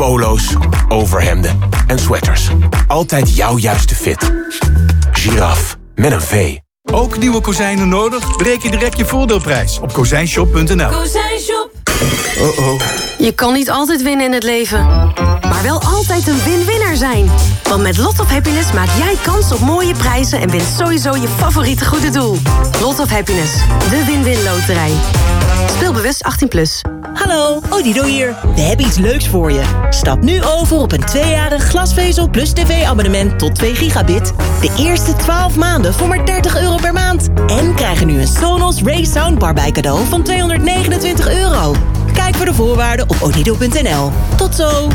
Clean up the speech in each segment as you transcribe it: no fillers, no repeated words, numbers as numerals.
polo's, overhemden en sweaters. Altijd jouw juiste fit. Giraf, met een V. Ook nieuwe kozijnen nodig? Bereken direct je voordeelprijs op kozijnshop.nl. Kozijnshop. Oh. Je kan niet altijd winnen in het leven, maar wel altijd een win-winner zijn. Want met Lot of Happiness maak jij kans op mooie prijzen en wint sowieso je favoriete goede doel. Lot of Happiness, de win-win loterij. Speel bewust 18+. Hallo, Odido hier. We hebben iets leuks voor je. Stap nu over op een 2-jarig glasvezel plus tv-abonnement tot 2 gigabit. De eerste 12 maanden voor maar €30 per maand. En krijgen nu een Sonos Ray Soundbar bij cadeau van €229. Kijk voor de voorwaarden op odido.nl. Tot zo.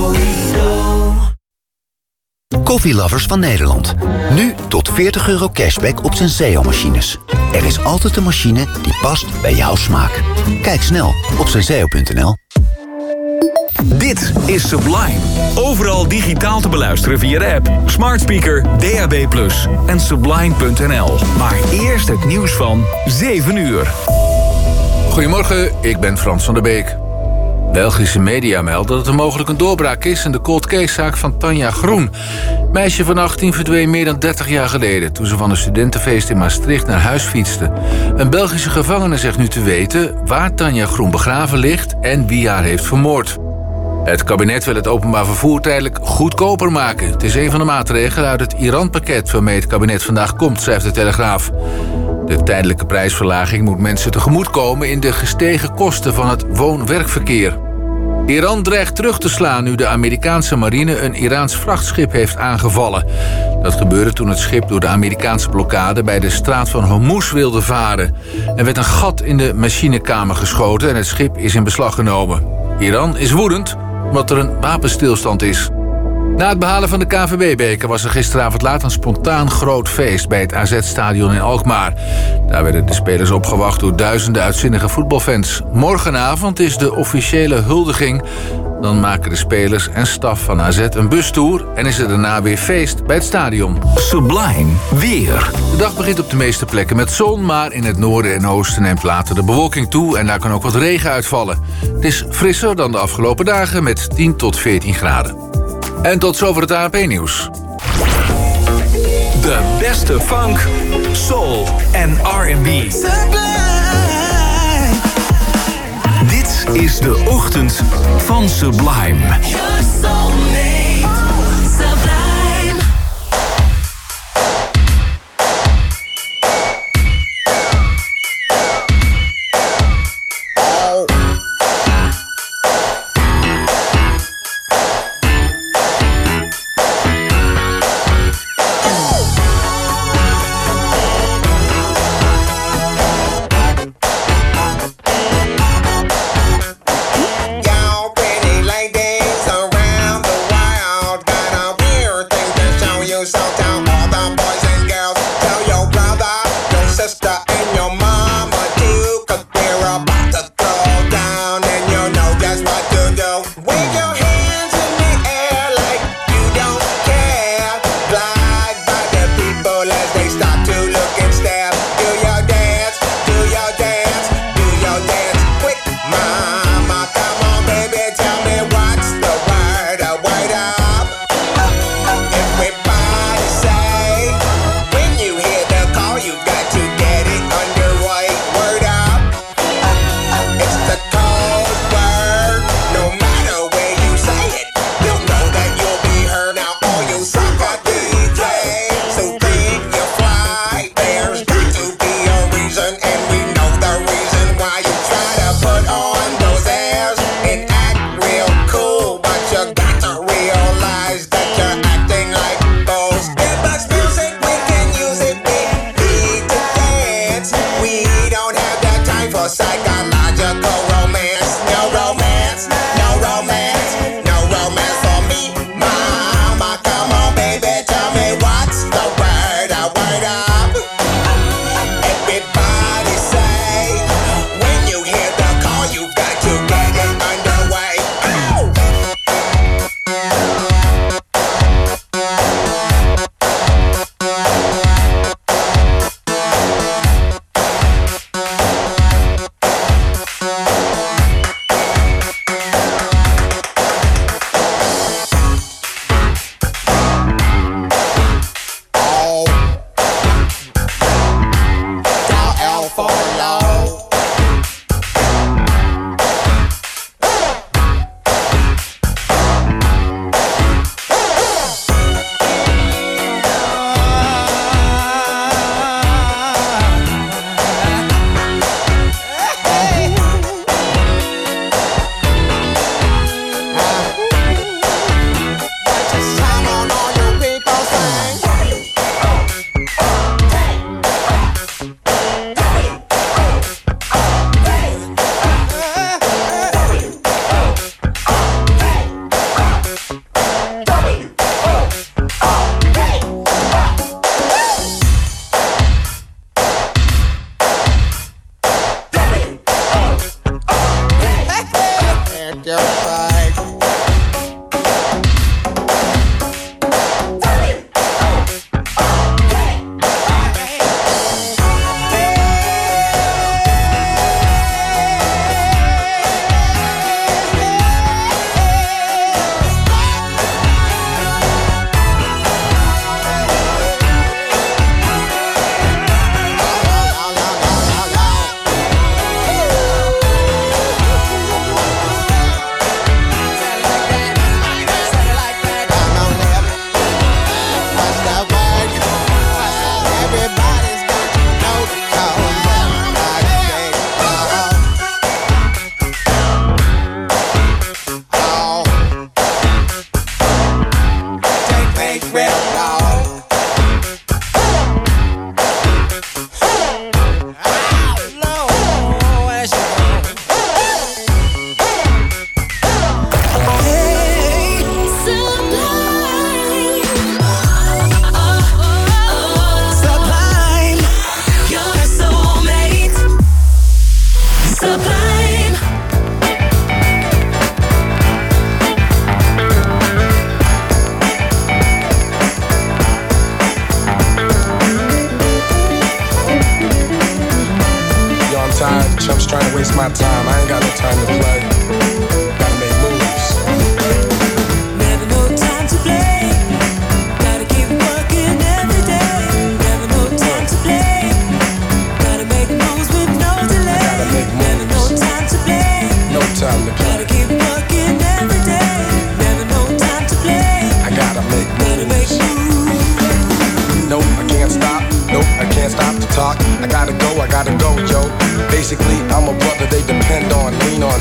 Koffielovers van Nederland. Nu tot €40 cashback op Senseo-machines. Er is altijd een machine die past bij jouw smaak. Kijk snel op senseo.nl. Dit is Sublime. Overal digitaal te beluisteren via de app, smart speaker, DAB+ en sublime.nl. Maar eerst het nieuws van 7 uur. Goedemorgen, ik ben Frans van der Beek. Belgische media melden dat er mogelijk een doorbraak is in de cold case-zaak van Tanja Groen. Meisje van 18 verdween meer dan 30 jaar geleden toen ze van een studentenfeest in Maastricht naar huis fietste. Een Belgische gevangene zegt nu te weten waar Tanja Groen begraven ligt en wie haar heeft vermoord. Het kabinet wil het openbaar vervoer tijdelijk goedkoper maken. Het is een van de maatregelen uit het Iran-pakket waarmee het kabinet vandaag komt, schrijft de Telegraaf. De tijdelijke prijsverlaging moet mensen tegemoetkomen in de gestegen kosten van het woon-werkverkeer. Iran dreigt terug te slaan nu de Amerikaanse marine een Iraans vrachtschip heeft aangevallen. Dat gebeurde toen het schip door de Amerikaanse blokkade bij de straat van Hormuz wilde varen. Er werd een gat in de machinekamer geschoten en het schip is in beslag genomen. Iran is woedend omdat er een wapenstilstand is. Na het behalen van de KNVB-beker was er gisteravond laat een spontaan groot feest bij het AZ-stadion in Alkmaar. Daar werden de spelers opgewacht door duizenden uitzinnige voetbalfans. Morgenavond is de officiële huldiging. Dan maken de spelers en staf van AZ een bustoer en is er daarna weer feest bij het stadion. Sublime weer. De dag begint op de meeste plekken met zon, maar in het noorden en oosten neemt later de bewolking toe en daar kan ook wat regen uitvallen. Het is frisser dan de afgelopen dagen met 10 tot 14 graden. En tot zover het ANP-nieuws. De beste funk, soul en R&B. Dit is de ochtend van Sublime.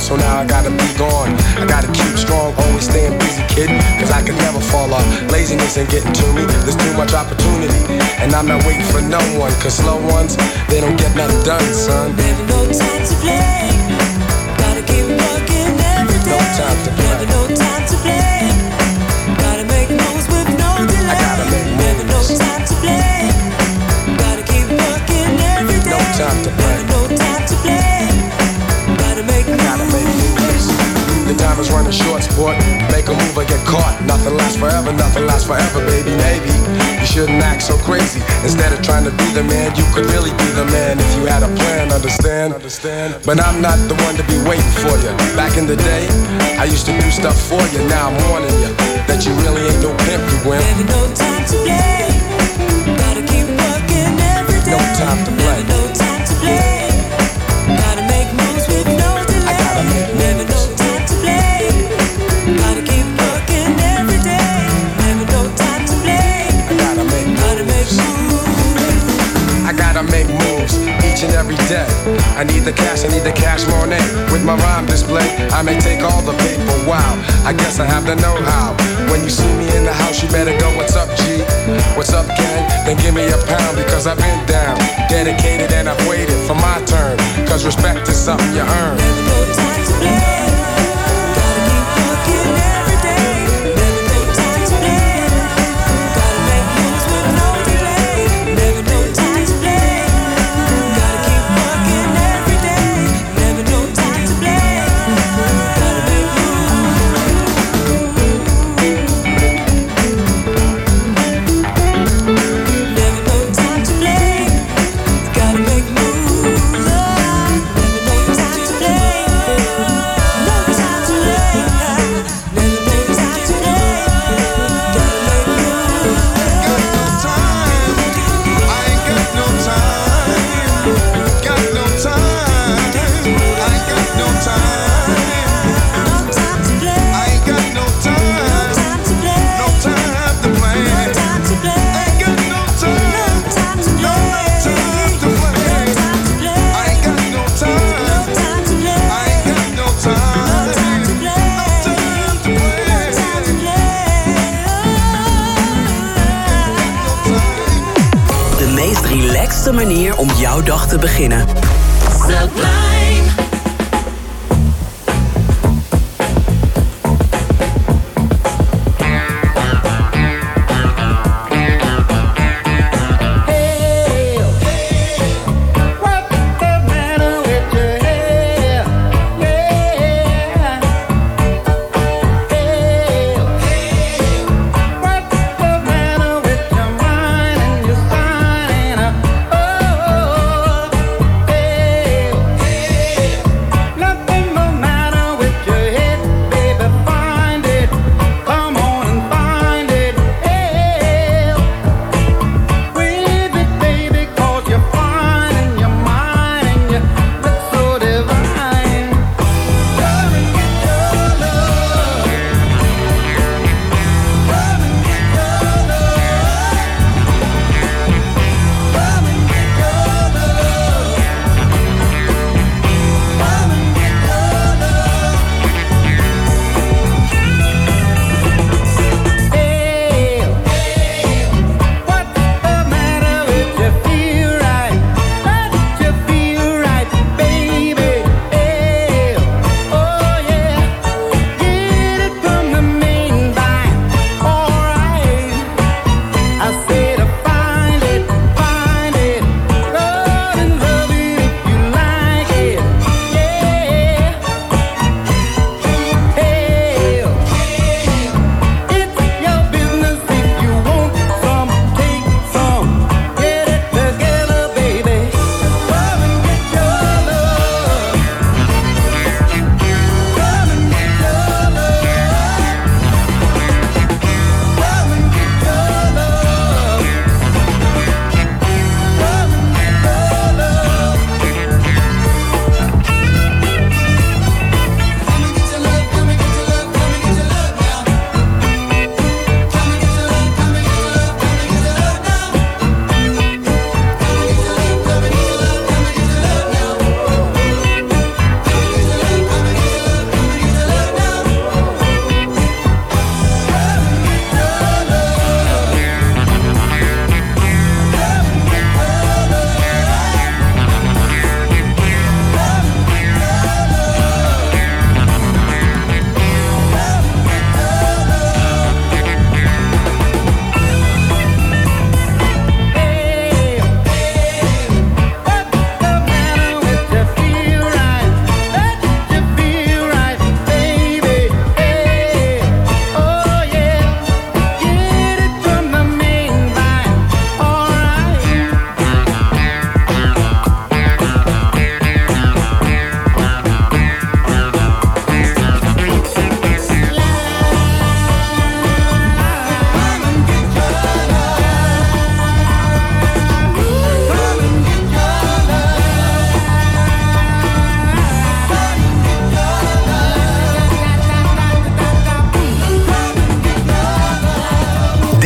so now I gotta be gone. I gotta keep strong, always staying busy, kid, cause I can never fall off. Laziness ain't getting to me, there's too much opportunity, and I'm not waiting for no one, cause slow ones, they don't get nothing done, son. Never no time to play, gotta keep working every day. No time to play. Never no time to play, gotta make moves with no delay. I gotta make moves. Never no time to play, gotta keep working every day. No time to play. Never no time to play, gotta make moves. I gotta make moves. The time is running short, sport. Make a move or get caught. Nothing lasts forever, baby. Maybe you shouldn't act so crazy. Instead of trying to be the man, you could really be the man if you had a plan, understand? But I'm not the one to be waiting for you. Back in the day, I used to do stuff for you. Now I'm warning you that you really ain't no pimp, you wimp. Never no time to play, gotta keep working every day. No time to play. Never no time to play, gotta make moves with no delay. I gotta make moves. Never no time to play, gotta keep working every day. Never no time to play, I gotta make moves. I gotta make moves each and every day. I need the cash money. With my rhyme display, I may take all the paper. Wow, I guess I have the know-how. When you see me in the house, you better go, what's up, G? What's up, gang? Then give me a pound because I've been down, dedicated, and I've waited for my turn. Cause respect is something you earn. never no time to play, gotta keep working every day. Never no time to play, gotta make moves with no delay. Never no time to play, gotta keep working every day. Never no time to play, gotta make Never no time to play, gotta make moves. Never no time to play, no time to play. Never no time to play, gotta make no time to play, no time to play, no time to play, no time to play, no time to play, De meest relaxte manier om jouw dag te beginnen. Sublime.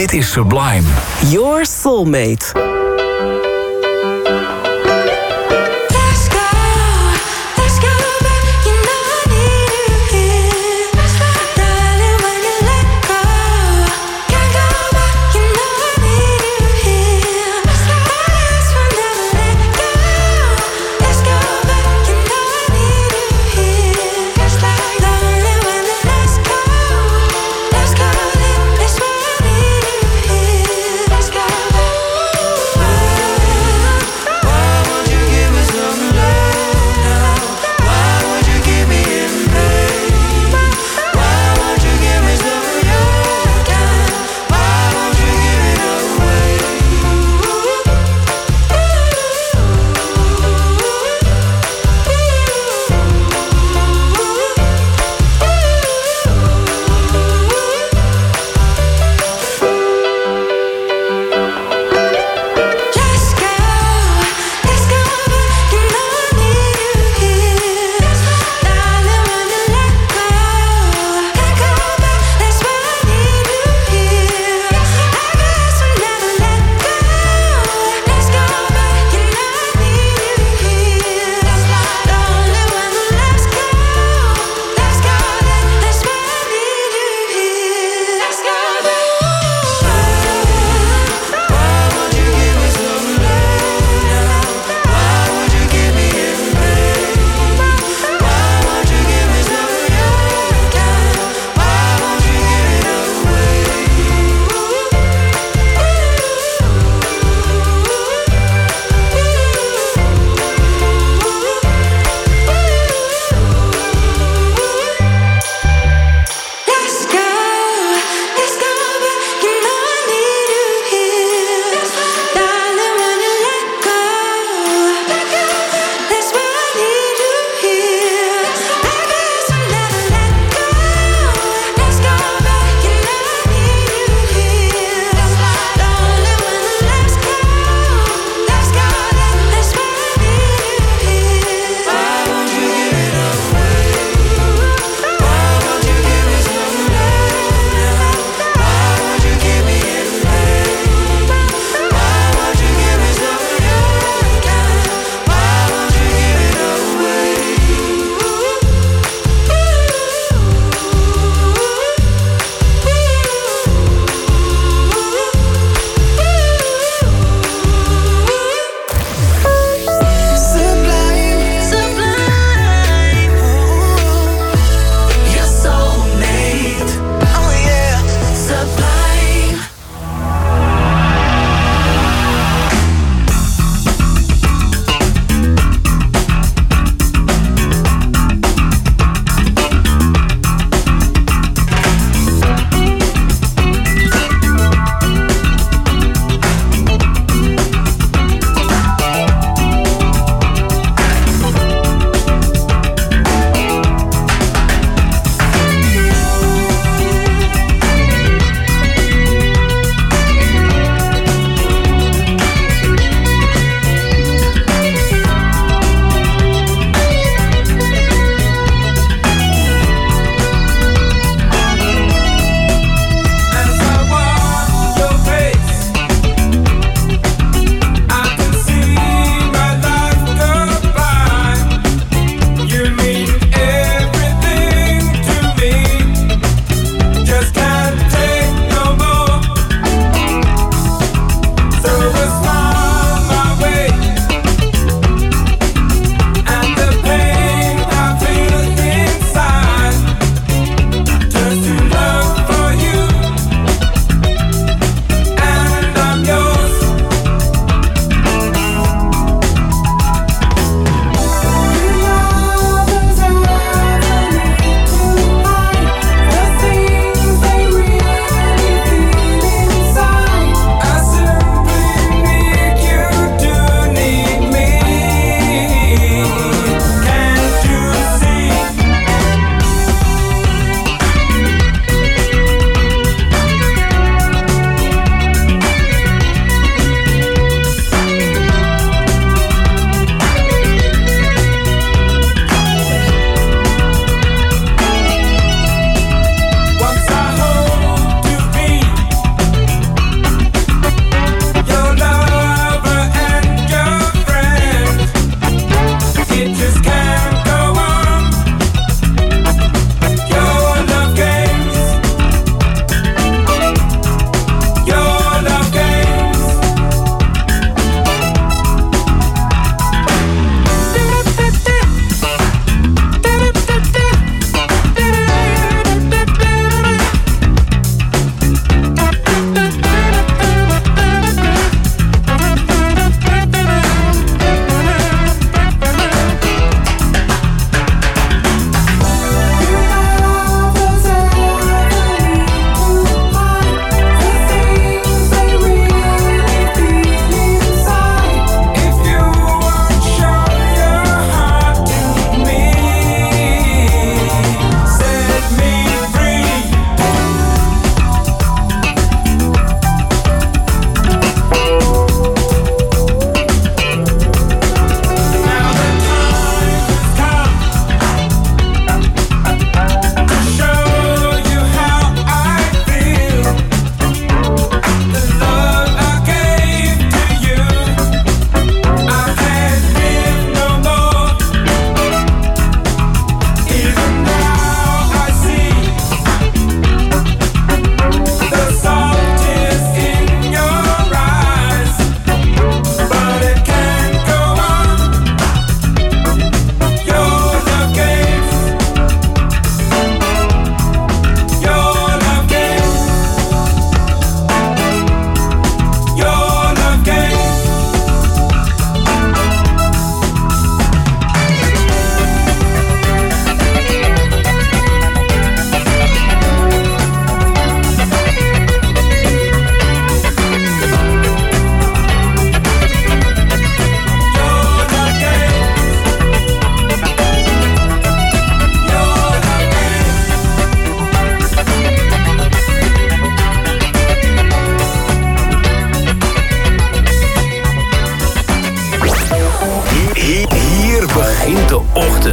Dit is Sublime. Your Soulmate.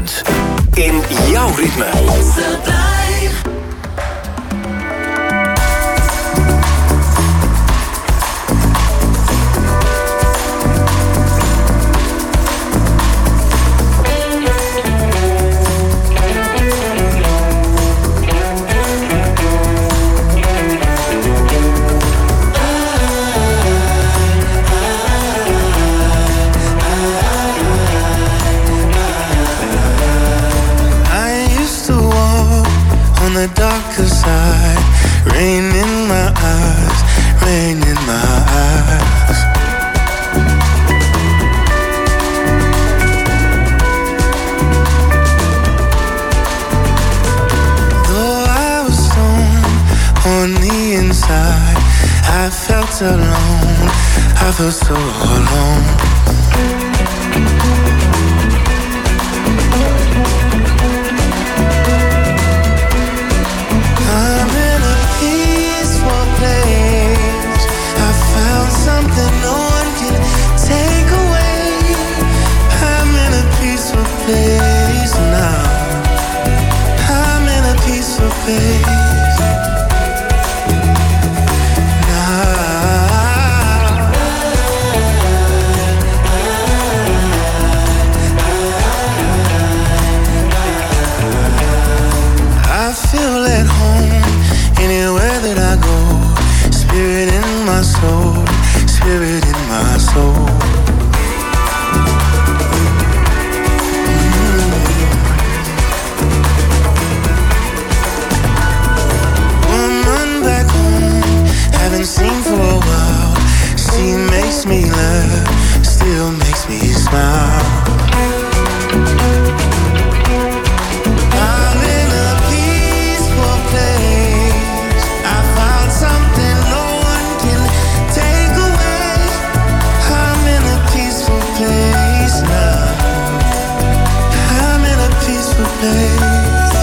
ochtend. In jouw ritme. The darker side, rain in my eyes, rain in my eyes. Though I was stoned on the inside, I felt alone, I felt so alone. Something no one can take away. I'm in a peaceful place now. I'm in a peaceful place now. I feel at home anywhere that I go. Spirit in my soul, spirit in my soul. Woman back home, haven't seen for a while. She makes me laugh, still makes me smile. I'm in a peaceful place. I found something no one can take away. I'm in a peaceful place now. I'm in a peaceful place now.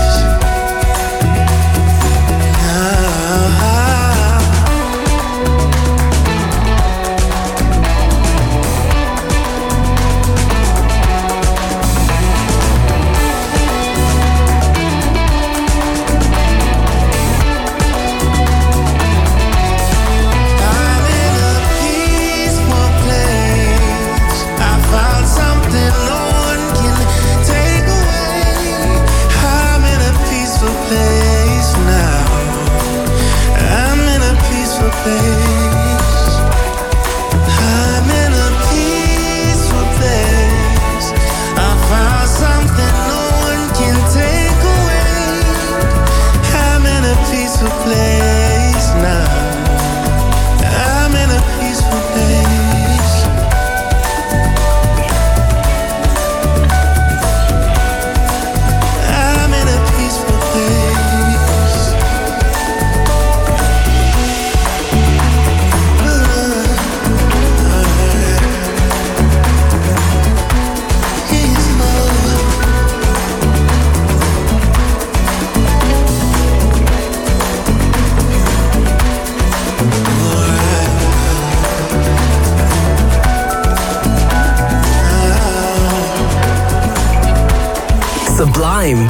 Sublime.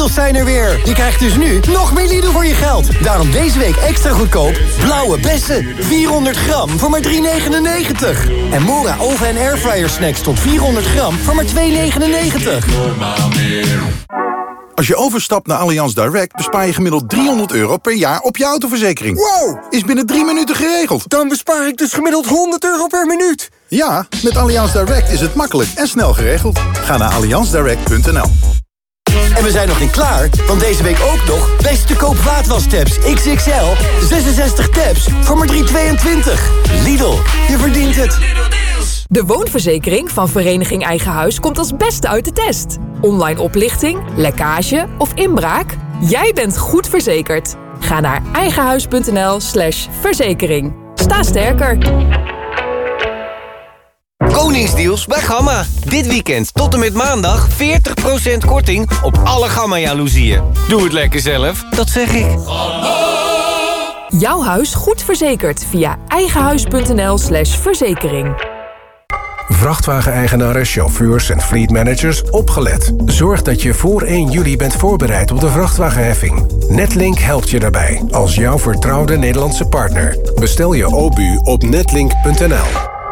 Lidl-deals zijn er weer. Je krijgt dus nu nog meer Lidl voor je geld. Daarom deze week extra goedkoop. Blauwe bessen, 400 gram voor maar €3,99. En Mora oven- en airfryer snacks tot 400 gram voor maar €2,99. Als je overstapt naar Allianz Direct bespaar je gemiddeld €300 per jaar op je autoverzekering. Wow! Is binnen 3 minuten geregeld. Dan bespaar ik dus gemiddeld €100 per minuut. Ja, met Allianz Direct is het makkelijk en snel geregeld. Ga naar allianzdirect.nl. En we zijn nog niet klaar, want deze week ook nog beste koop vaatwastabs XXL. 66 tabs voor maar €3,22. Lidl, je verdient het. De woonverzekering van Vereniging Eigen Huis komt als beste uit de test. Online oplichting, lekkage of inbraak? Jij bent goed verzekerd. Ga naar eigenhuis.nl/verzekering. Sta sterker. Koningsdeals bij Gamma. Dit weekend tot en met maandag 40% korting op alle Gamma-jaloezieën. Doe het lekker zelf, dat zeg ik. Jouw huis goed verzekerd via eigenhuis.nl/verzekering. Vrachtwageneigenaren, chauffeurs en fleetmanagers opgelet. Zorg dat je voor 1 juli bent voorbereid op de vrachtwagenheffing. Netlink helpt je daarbij als jouw vertrouwde Nederlandse partner. Bestel je OBU op netlink.nl.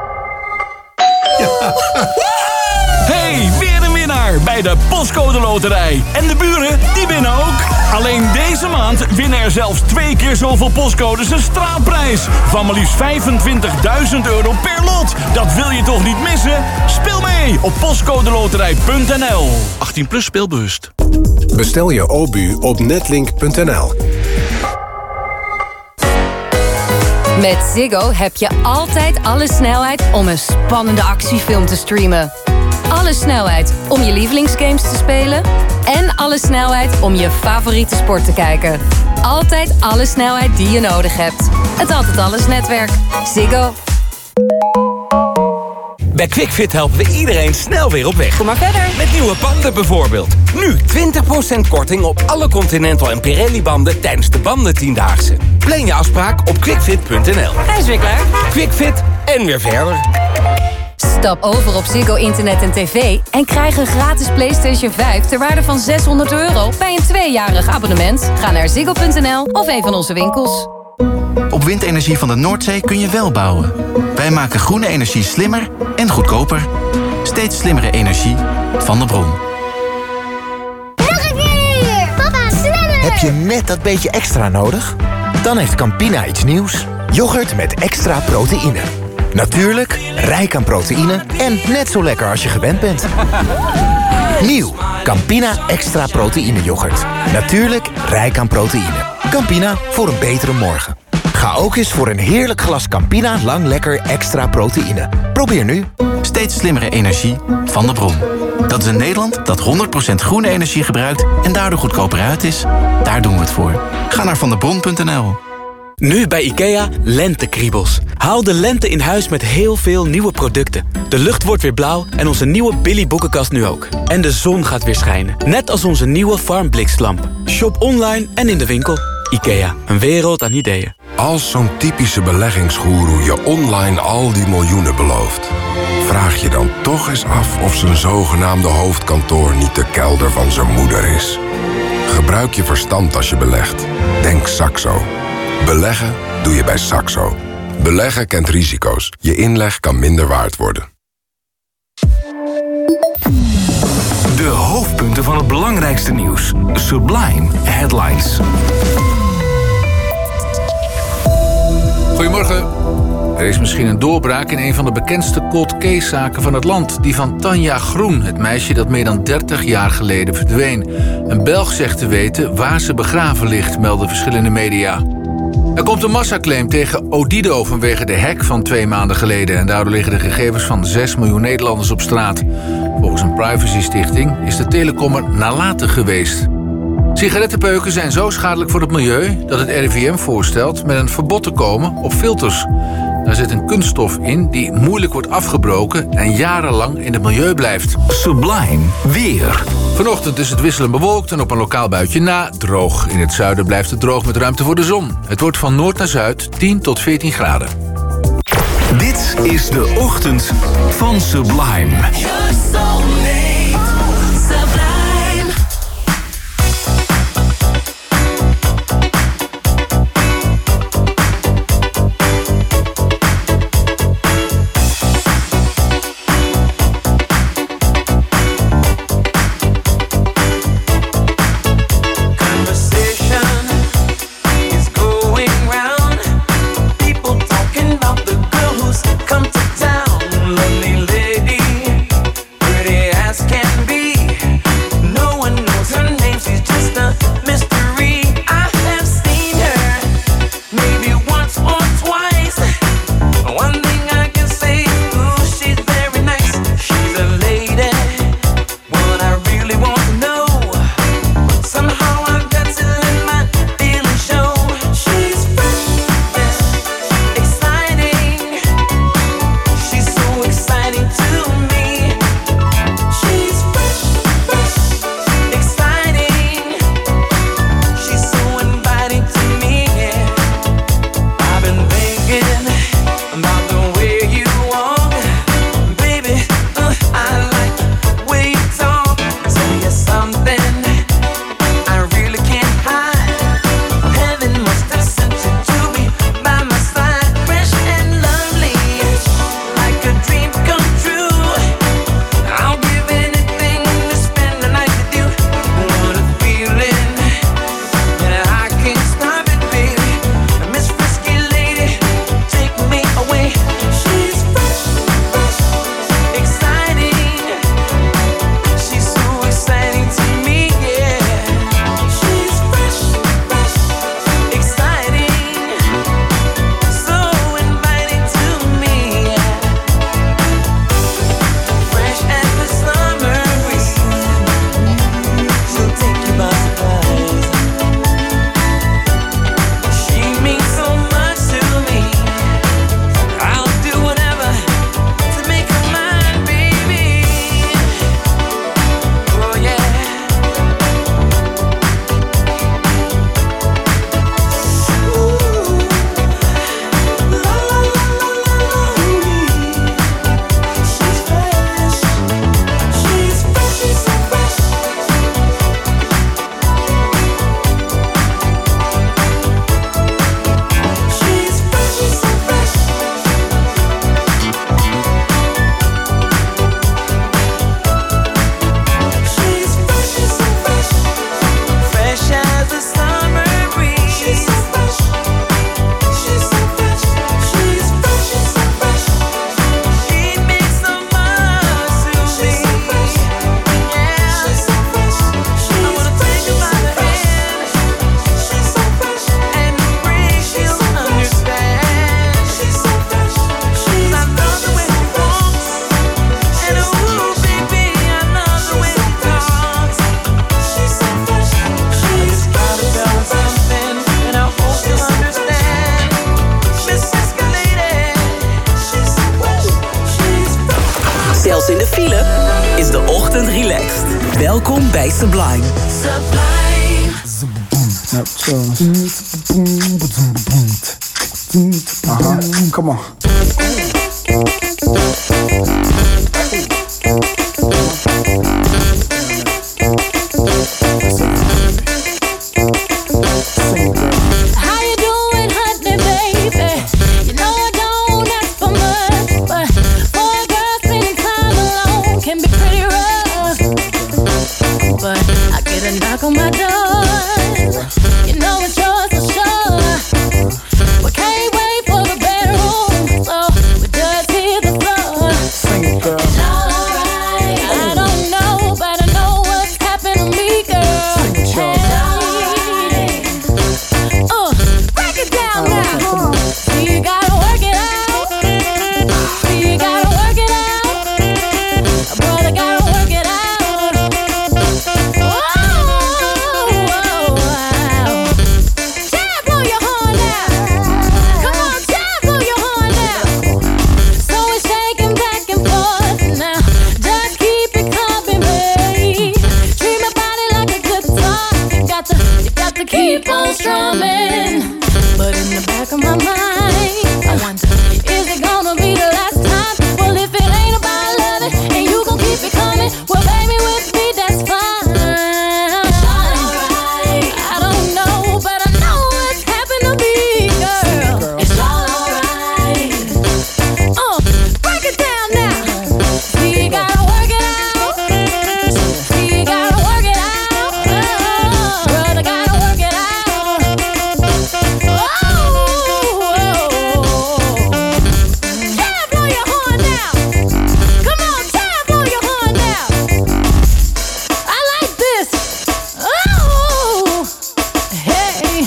Hey, weer een winnaar bij de Postcode Loterij. En de buren, die winnen ook. Alleen deze maand winnen er zelfs 2 keer zoveel postcodes een straatprijs. Van maar liefst €25.000 per lot. Dat wil je toch niet missen? Speel mee op postcodeloterij.nl. 18 plus speelbewust. Bestel je OBU op netlink.nl. Met Ziggo heb je altijd alle snelheid om een spannende actiefilm te streamen. Alle snelheid om je lievelingsgames te spelen. En alle snelheid om je favoriete sport te kijken. Altijd alle snelheid die je nodig hebt. Het Altijd Alles netwerk. Ziggo. Bij QuickFit helpen we iedereen snel weer op weg. Kom maar verder. Met nieuwe banden bijvoorbeeld. Nu 20% korting op alle Continental en Pirelli banden tijdens de bandentiendaagse. Plan je afspraak op quickfit.nl. Hij is weer klaar. QuickFit en weer verder. Stap over op Ziggo Internet en TV en krijg een gratis PlayStation 5 ter waarde van €600 bij een 2-jarig abonnement. Ga naar ziggo.nl of een van onze winkels. Op windenergie van de Noordzee kun je wel bouwen. Wij maken groene energie slimmer en goedkoper. Steeds slimmere energie van de bron. Nog een keer! Papa, sneller! Heb je net dat beetje extra nodig? Dan heeft Campina iets nieuws. Yoghurt met extra proteïne. Natuurlijk, rijk aan proteïne en net zo lekker als je gewend bent. Nieuw, Campina extra proteïne yoghurt. Natuurlijk, rijk aan proteïne. Campina, voor een betere morgen. Ga ook eens voor een heerlijk glas Campina lang lekker extra proteïne. Probeer nu. Steeds slimmere energie van de bron. Dat is een Nederland dat 100% groene energie gebruikt en daardoor goedkoper uit is. Daar doen we het voor. Ga naar vandebron.nl. Nu bij IKEA lentekriebels. Haal de lente in huis met heel veel nieuwe producten. De lucht wordt weer blauw en onze nieuwe Billy boekenkast nu ook. En de zon gaat weer schijnen. Net als onze nieuwe Farmbliklamp. Shop online en in de winkel. IKEA, een wereld aan ideeën. Als zo'n typische beleggingsgoeroe je online al die miljoenen belooft, vraag je dan toch eens af of zijn zogenaamde hoofdkantoor niet de kelder van zijn moeder is. Gebruik je verstand als je belegt. Denk Saxo. Beleggen doe je bij Saxo. Beleggen kent risico's. Je inleg kan minder waard worden. De hoofdpunten van het belangrijkste nieuws. Sublime Headlines. Goedemorgen. Er is misschien een doorbraak in een van de bekendste cold case-zaken van het land. Die van Tanja Groen, het meisje dat meer dan 30 jaar geleden verdween. Een Belg zegt te weten waar ze begraven ligt, melden verschillende media. Er komt een massaclaim tegen Odido vanwege de hack van 2 maanden geleden. En daardoor liggen de gegevens van 6 miljoen Nederlanders op straat. Volgens een privacystichting is de telecommer nalatig geweest. Sigarettenpeuken zijn zo schadelijk voor het milieu dat het RIVM voorstelt met een verbod te komen op filters. Daar zit een kunststof in die moeilijk wordt afgebroken en jarenlang in het milieu blijft. Sublime weer. Vanochtend is het wisselend bewolkt en op een lokaal buitje na droog. In het zuiden blijft het droog met ruimte voor de zon. Het wordt van noord naar zuid 10 tot 14 graden. Dit is de ochtend van Sublime. chaos in de file, is de ochtend relaxed. Welkom bij Sublime. Come on. How you doing, honey, baby? You know I don't ask for much, but for a girl spending time alone can be pretty rough. But I get a knock on my door. You know it's yours for sure. We can't wait for the bedroom, so we just hit the floor. Sing it, girl. It's all alright. I don't know, but I know what's happened to me, girl. Sing it, y'all. Break it down now. So you gotta work it out. So you gotta work it out. Brother gotta work it out. Whoa. Chad, blow your horn now. Come on, Chad, blow your horn now. So it's shaking back and forth now. Just keep it coming, babe. Treat my body like a guitar. You got to keep on strumming. But in the back of my mind, I wonder, is it gonna be the last time? Well, if it ain't about loving and you gon' keep it coming, well, baby, with me, that's fine. I don't know, but I know what's happened to me, girl. It's all alright. Break it down now. So you gotta work it out. So you gotta work it out. Brother gotta work it out. Chad, blow your horn now. Come on, Chad, blow your horn now. I like this. Oh, hey.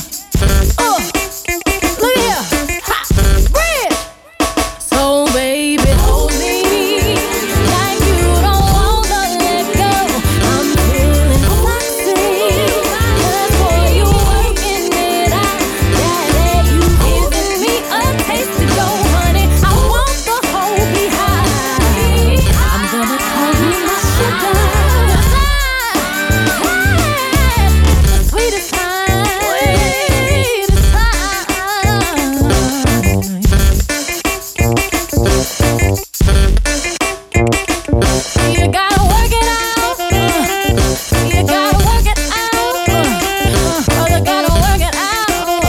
Look here. Ha, bridge. So baby, hold me like you don't wanna let go. I'm feeling foxy. Just for you working it out. Yeah, you giving me a taste to go, honey. I want the whole behind. I'm gonna call you my sugar. The sweetest time. You gotta work it out. You gotta work it out. Brother gotta work it out.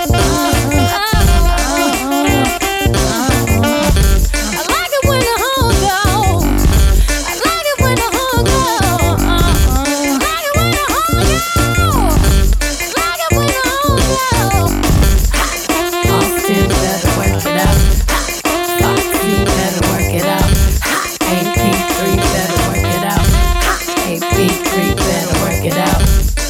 I like it when the horn go. I like it when the horn go. I like it when the horn go. I like it when the horn go. Austin better work it out. Foxy better work it out. AP3 better work it out. AP3 better work it out.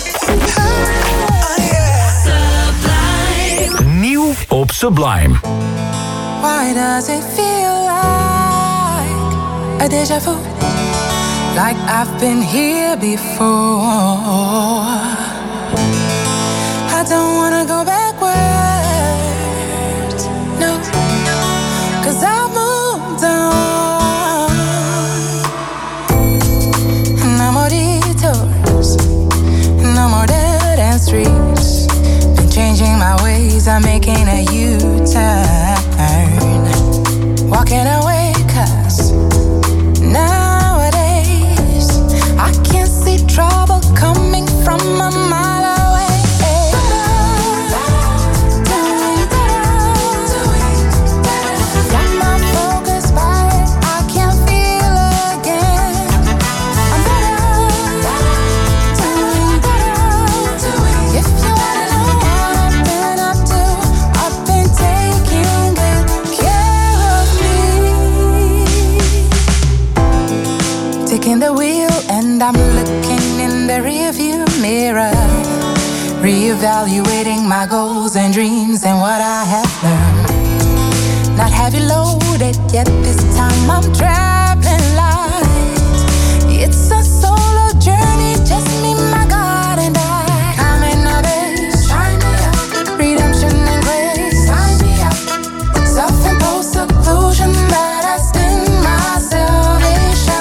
Nieuw op Sublime. Why does it feel like a deja vu? Like I've been here before. I don't wanna go backwards, no, 'cause I've moved on. No more detours, no more dead end streets. Been changing my ways, I'm making a U-turn. Walking away 'cause nowadays I can't see trouble coming from a mile away. Got my focus right, I can feel again. I'm better, doing better. If you wanna know what I've been up to, I've been taking good care of me. Taking the wheel and I'm looking in the rearview mirror, reevaluating my goals and dreams and what I have learned. Not heavy loaded yet this time I'm traveling light. It's a solo journey, just me, my God, and I. Coming of age, shine me up. Redemption and grace, sign me up. Self-imposed seclusion that I sting my salvation.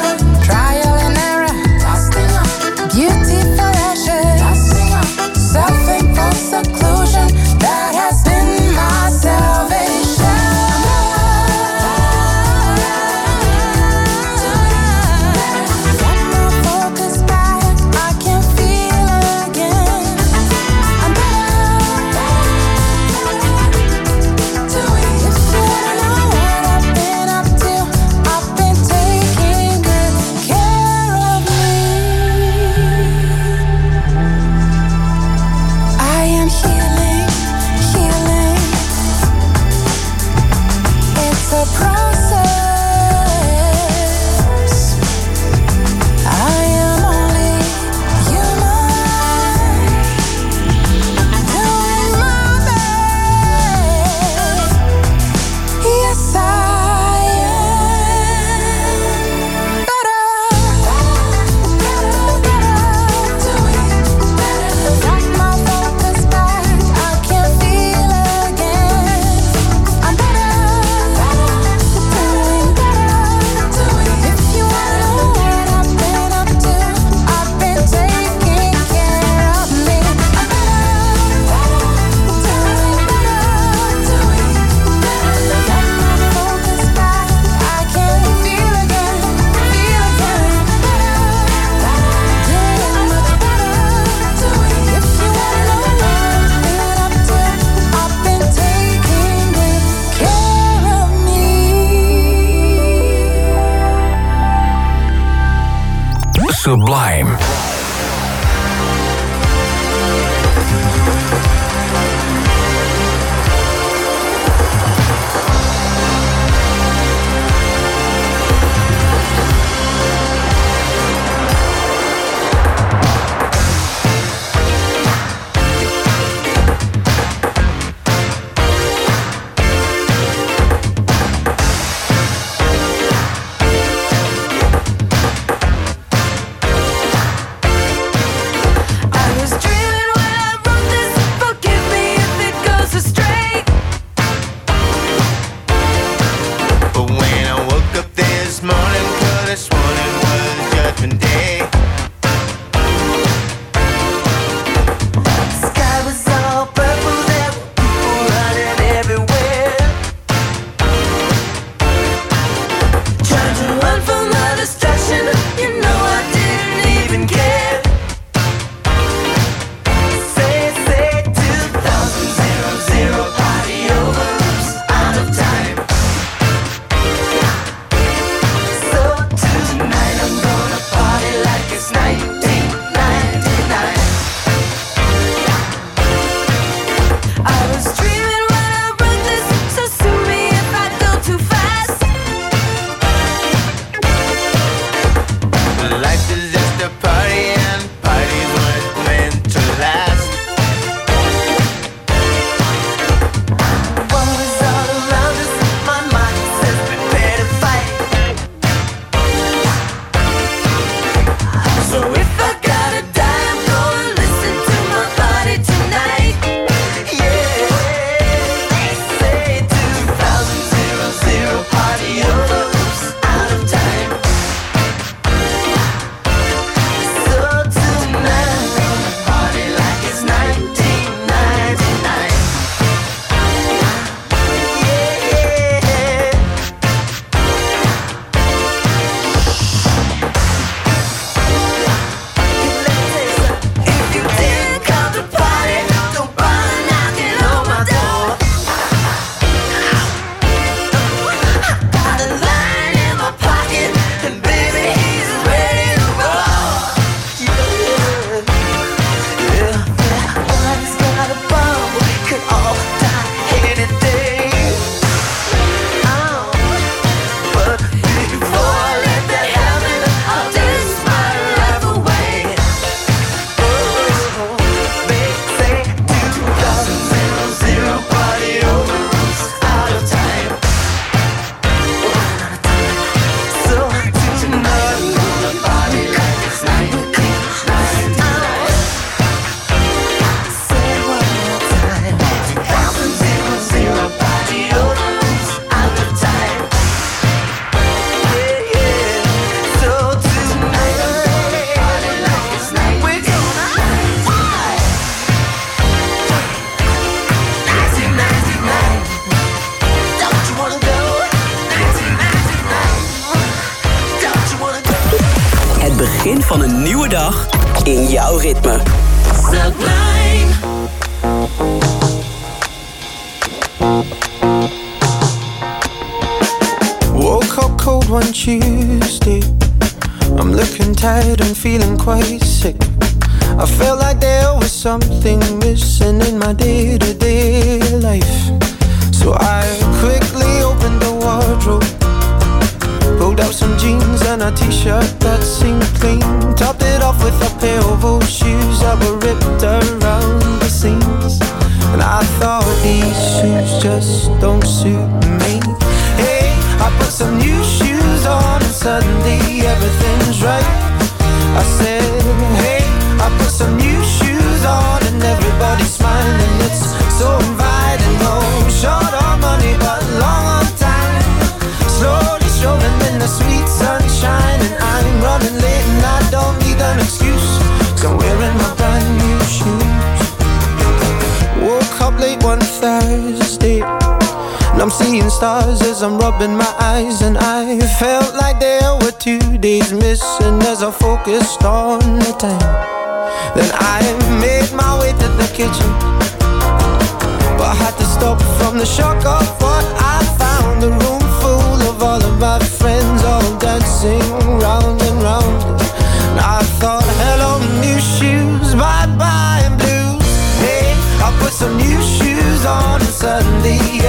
Sublime. begin van een nieuwe dag in jouw ritme. Sublime. Woke up cold one Tuesday. I'm looking tired and feeling quite sick. I felt like there was something missing in my day-to-day life. So I quickly opened the wardrobe, pulled out some jeans and a t-shirt that seemed clean, topped it off with a pair of old shoes that were ripped around the seams. And I thought, these shoes just don't suit me. Hey, I put some new shoes on and suddenly everything's right. I said, hey, I put some new shoes on and everybody's smiling. It's so inviting. No, short on money but long on time. Slowly strolling in the sweet sunshine, and I'm running late and I don't need an excuse, 'cause I'm wearing my brand new shoes. Woke up late one Thursday and I'm seeing stars as I'm rubbing my eyes, and I felt like there were 2 days missing as I focused on the time. Then I made my way to the kitchen, but I had to stop from the shock of what I found. A room full of all of my friends, all dancing round and round. And I thought,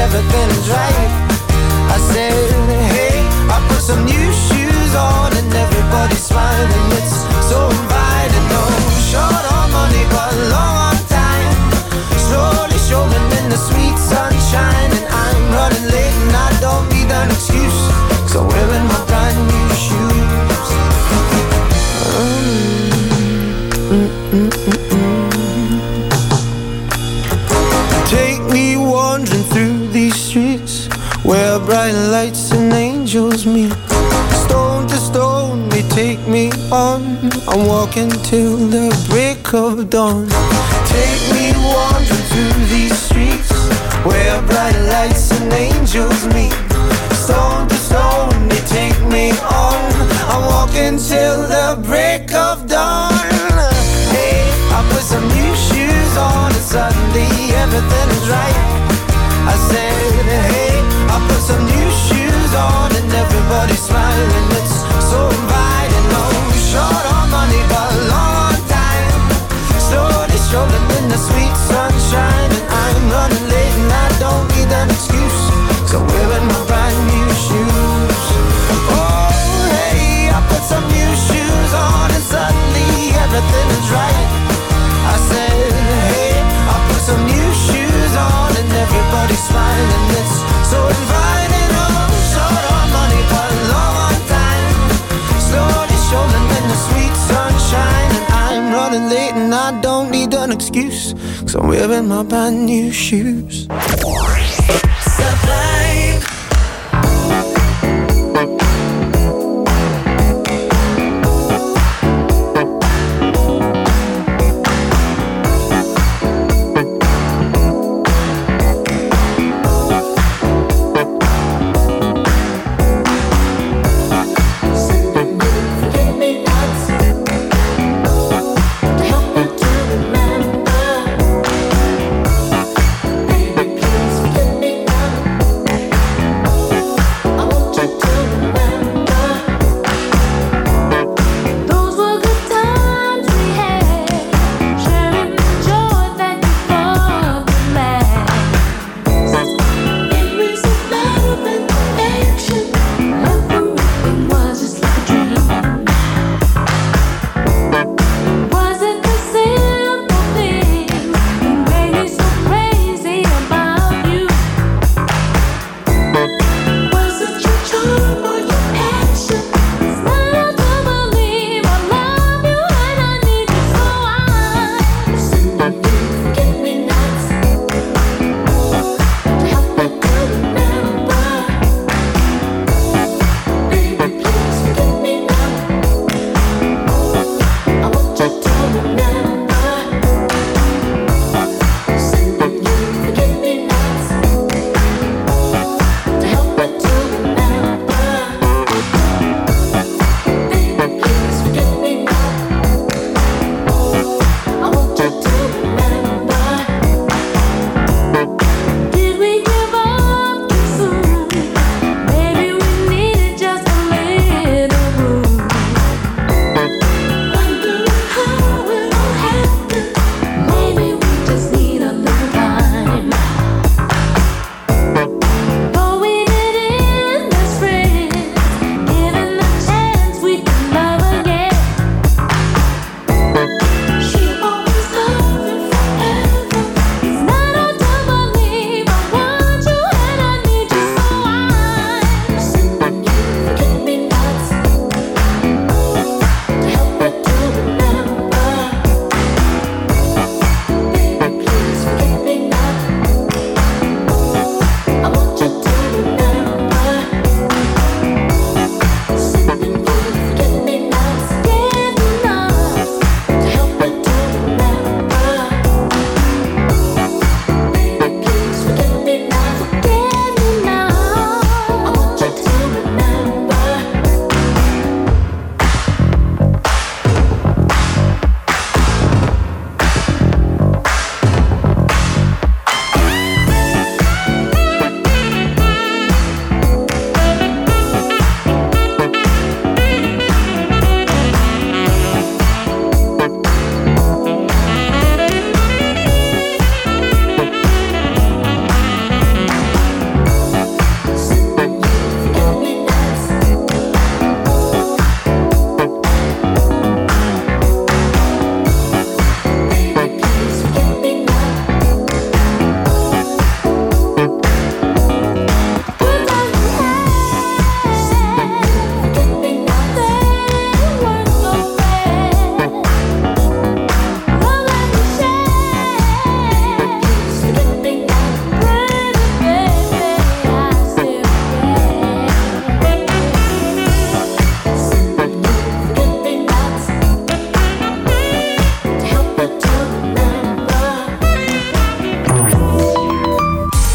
everything's right. I said, hey, I put some new shoes on and everybody's smiling. It's so inviting. No short on money but long on time. Slowly strolling in the sweet sunshine, and I'm running late and I don't need an excuse, 'cause I'm wearing my brand new shoes. Take me wandering through these streets where bright lights and angels meet. Stone to stone, they take me on. I'm walking till the break of dawn. Take me wandering through these streets where bright lights and angels meet. Stone to stone, they take me on. I'm walking till the break of dawn. Hey, I put some new shoes on and suddenly everything is right. I said, hey, I put some new shoes on and everybody's smiling. It's so inviting. No short on money but long on time. Slowly strolling in the sweet sunshine, and I'm running late and I don't need an excuse, 'cause I'm wearing my brand new shoes. Oh, hey, I put some new shoes on and suddenly everything is right. I said, hey, I put some new shoes on and everybody's smiling. It's so inviting. Oh, short on money but long on time. Slowly strolling in the sweet sunshine, and I'm running late and I don't need an excuse, 'cause I'm wearing my brand new shoes. Sublime.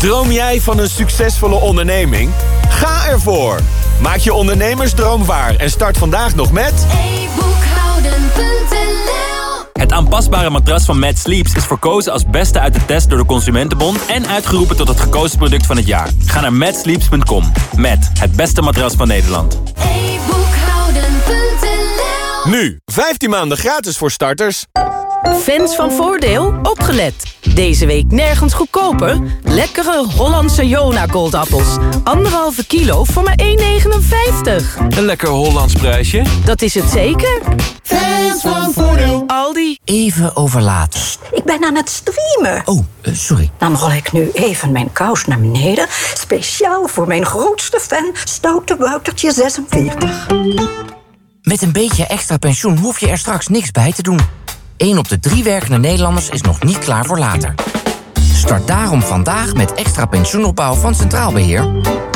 Droom jij van een succesvolle onderneming? Ga ervoor! Maak je ondernemersdroom waar en start vandaag nog met... e-boekhouden.nl. Het aanpasbare matras van Mad Sleeps is verkozen als beste uit de test door de Consumentenbond en uitgeroepen tot het gekozen product van het jaar. Ga naar madsleeps.com. Met het beste matras van Nederland. e-boekhouden.nl. Nu, 15 maanden gratis voor starters. Fans van Voordeel, opgelet. Deze week nergens goedkoper. Lekkere Hollandse Jona Goldappels. 1,5 kilo voor maar €1,59. Een lekker Hollands prijsje. Dat is het zeker. Fans van Voordeel. Aldi. Even overlaten. Ik ben aan het streamen. Oh, sorry. Dan rol ik nu even mijn kous naar beneden. Speciaal voor mijn grootste fan, Stoute Woutertje 46. Met een beetje extra pensioen hoef je er straks niks bij te doen. 1 op de 3 werkende Nederlanders is nog niet klaar voor later. Start daarom vandaag met extra pensioenopbouw van Centraal Beheer.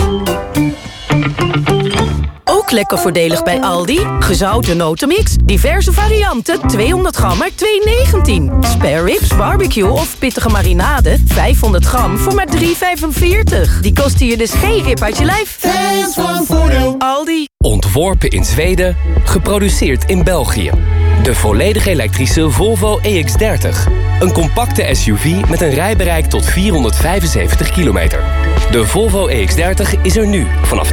Ook lekker voordelig bij Aldi. Gezouten notenmix, diverse varianten, 200 gram maar €2,19. Spare ribs, barbecue of pittige marinade, 500 gram voor maar €3,45. Die kosten je dus geen rib uit je lijf. Fans van Voordeel. Aldi. Ontworpen in Zweden, geproduceerd in België. De volledig elektrische Volvo EX30. Een compacte SUV met een rijbereik tot 475 kilometer. De Volvo EX30 is er nu vanaf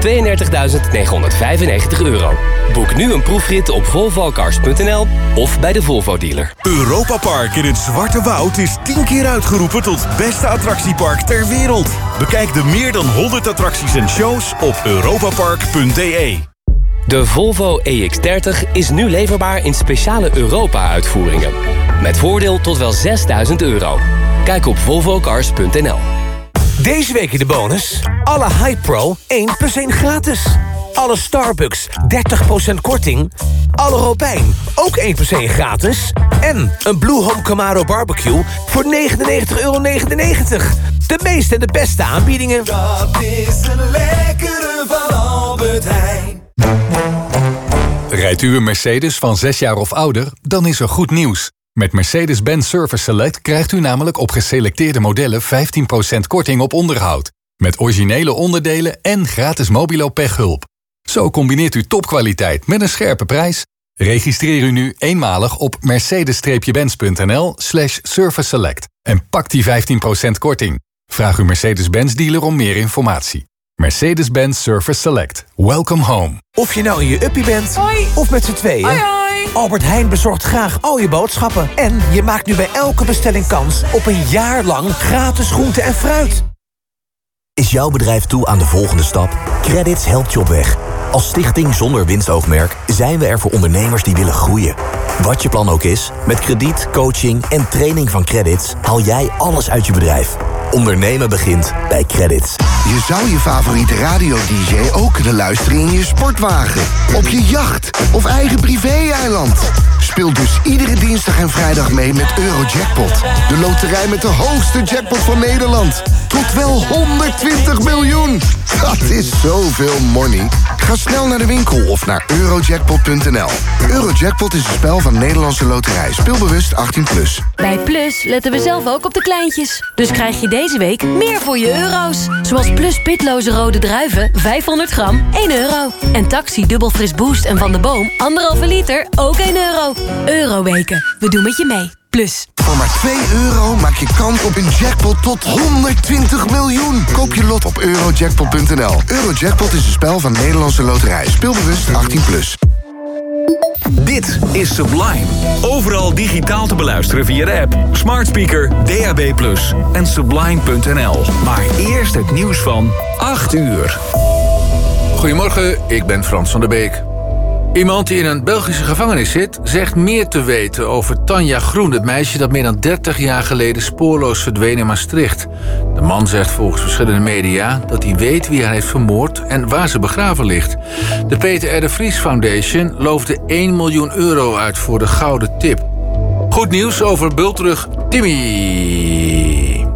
€32.995. Boek nu een proefrit op volvocars.nl of bij de Volvo dealer. Europa Park in het Zwarte Woud is 10 keer uitgeroepen tot beste attractiepark ter wereld. Bekijk de meer dan 100 attracties en shows op europapark.de. De Volvo EX30 is nu leverbaar in speciale Europa-uitvoeringen. Met voordeel tot wel €6.000. Kijk op volvocars.nl. Deze week in de bonus. Alle Hypro 1+1 gratis. Alle Starbucks 30% korting. Alle Robijn ook 1+1 gratis. En een Blue Home Camaro Barbecue voor €99,99. De meeste en de beste aanbiedingen. Dat is een lekkere van Albert Heijn. Rijdt u een Mercedes van 6 jaar of ouder, dan is er goed nieuws. Met Mercedes-Benz Service Select krijgt u namelijk op geselecteerde modellen 15% korting op onderhoud. Met originele onderdelen en gratis mobilo pechhulp. Zo combineert u topkwaliteit met een scherpe prijs. Registreer u nu eenmalig op mercedes-benz.nl/service select en pak die 15% korting. Vraag uw Mercedes-Benz dealer om meer informatie. Mercedes-Benz Service Select. Welcome home. Of je nou in je uppie bent of met z'n tweeën. Hoi, hoi. Albert Heijn bezorgt graag al je boodschappen. En je maakt nu bij elke bestelling kans op een jaar lang gratis groente en fruit. Is jouw bedrijf toe aan de volgende stap? Credits helpt je op weg. Als stichting zonder winstoogmerk zijn we er voor ondernemers die willen groeien. Wat je plan ook is, met krediet, coaching en training van Credits haal jij alles uit je bedrijf. Ondernemen begint bij Credits. Je zou je favoriete radio-dj ook kunnen luisteren in je sportwagen, op je jacht of eigen privé-eiland. Speel dus iedere dinsdag en vrijdag mee met Eurojackpot. De loterij met de hoogste jackpot van Nederland. Tot wel 120 miljoen. Dat is zoveel money. Ga snel naar de winkel of naar eurojackpot.nl. Eurojackpot is een spel van Nederlandse Loterij. Speelbewust 18+. Bij Plus letten we zelf ook op de kleintjes. Dus krijg je deze week meer voor je euro's. Zoals Plus pitloze rode druiven, 500 gram, €1. En Taxi dubbel fris boost en Van de Boom, 1,5 liter, ook €1. Euroweken, we doen met je mee. Plus. Voor maar €2 maak je kans op een jackpot tot 120 miljoen. Koop je lot op eurojackpot.nl. Eurojackpot is een spel van Nederlandse Loterij. Speelbewust 18+. Dit is Sublime. Overal digitaal te beluisteren via de app, smart speaker, DAB+ en sublime.nl. Maar eerst het nieuws van 8 uur. Goedemorgen, ik ben Frans van der Beek. Iemand die in een Belgische gevangenis zit, zegt meer te weten over Tanja Groen, het meisje dat meer dan 30 jaar geleden spoorloos verdween in Maastricht. De man zegt volgens verschillende media dat hij weet wie haar heeft vermoord en waar ze begraven ligt. De Peter R. de Vries Foundation loofde €1 miljoen uit voor de gouden tip. Goed nieuws over bultrug Timmy.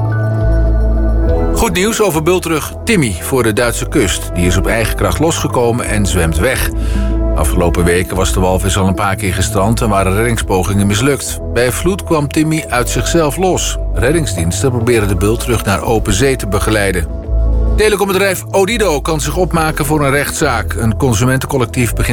Goed nieuws over bultrug Timmy voor de Duitse kust. Die is op eigen kracht losgekomen en zwemt weg. Afgelopen weken was de walvis al een paar keer gestrand en waren reddingspogingen mislukt. Bij vloed kwam Timmy uit zichzelf los. Reddingsdiensten proberen de bult terug naar open zee te begeleiden. Telecombedrijf Odido kan zich opmaken voor een rechtszaak. Een consumentencollectief begint